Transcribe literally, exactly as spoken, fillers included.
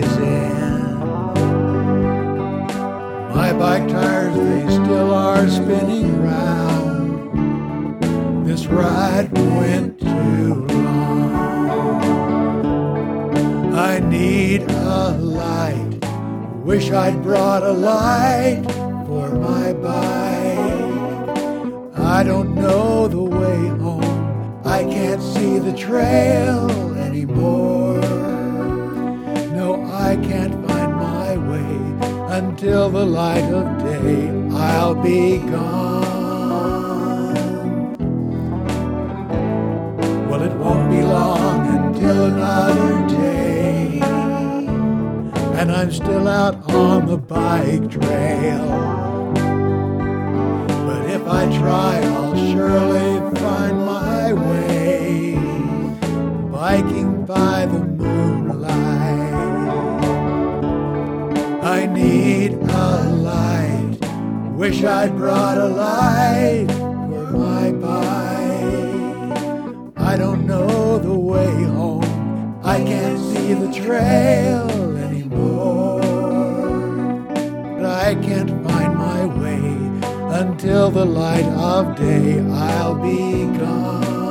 days in. My bike tires, they still are spinning round. This ride went too long. I need a light. Wish I'd brought a light for my bike. I don't know the way home. I can't see the trail anymore. No, I can't find my way. Until the light of day, I'll be gone. Well, it won't be long until another day, and I'm still out on the bike trail. But if I try, I'll surely find my way, biking by the moonlight. I need a light. Wish I'd brought a light for my bike. I don't know the way home. I can't see the trail anymore. But I can't find my way. Until the light of day, I'll be gone.